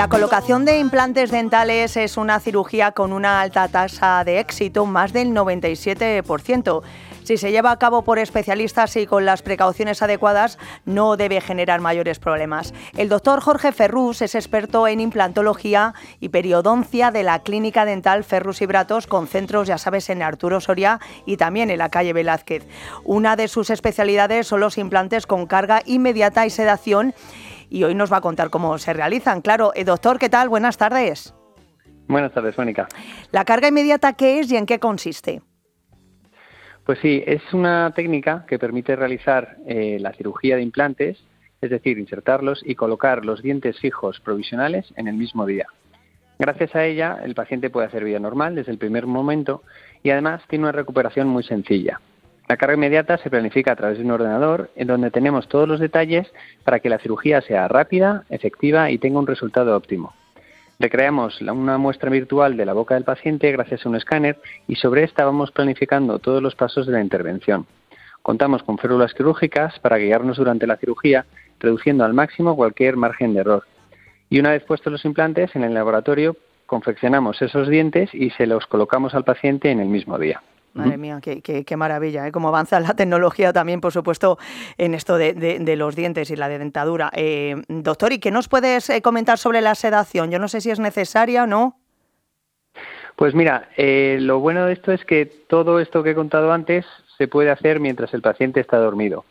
La colocación de implantes dentales es una cirugía con una alta tasa de éxito, más del 97%. Si se lleva a cabo por especialistas y con las precauciones adecuadas, no debe generar mayores problemas. El doctor Jorge Ferrús es experto en implantología y periodoncia de la Clínica Dental Ferrús y Bratos, con centros, ya sabes, en Arturo Soria y también en la calle Velázquez. Una de sus especialidades son los implantes con carga inmediata y sedación, y hoy nos va a contar cómo se realizan. Claro, doctor, ¿qué tal? Buenas tardes. Buenas tardes, Mónica. ¿La carga inmediata qué es y en qué consiste? Pues sí, es una técnica que permite realizar la cirugía de implantes, es decir, insertarlos y colocar los dientes fijos provisionales en el mismo día. Gracias a ella, el paciente puede hacer vida normal desde el primer momento y además tiene una recuperación muy sencilla. La carga inmediata se planifica a través de un ordenador en donde tenemos todos los detalles para que la cirugía sea rápida, efectiva y tenga un resultado óptimo. Recreamos una muestra virtual de la boca del paciente gracias a un escáner y sobre esta vamos planificando todos los pasos de la intervención. Contamos con férulas quirúrgicas para guiarnos durante la cirugía, reduciendo al máximo cualquier margen de error. Y una vez puestos los implantes, en el laboratorio confeccionamos esos dientes y se los colocamos al paciente en el mismo día. Madre mía, qué maravilla, ¿eh? Cómo avanza la tecnología también, por supuesto, en esto de los dientes y la dentadura. Doctor, ¿y qué nos puedes comentar sobre la sedación? Yo no sé si es necesaria o no. Pues mira, lo bueno de esto es que todo esto que he contado antes se puede hacer mientras el paciente está dormido.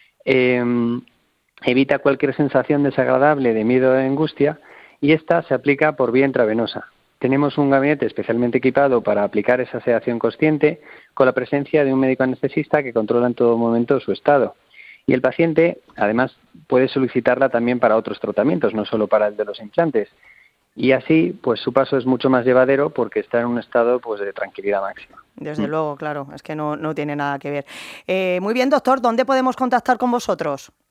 Evita cualquier sensación desagradable de miedo o de angustia y esta se aplica por vía intravenosa. Tenemos un gabinete especialmente equipado para aplicar esa sedación consciente con la presencia de un médico anestesista que controla en todo momento su estado. Y el paciente, además, puede solicitarla también para otros tratamientos, no solo para el de los implantes. Y así, pues su paso es mucho más llevadero porque está en un estado pues de tranquilidad máxima. Desde luego, claro, es que no tiene nada que ver. Muy bien, doctor, ¿dónde podemos contactar con vosotros?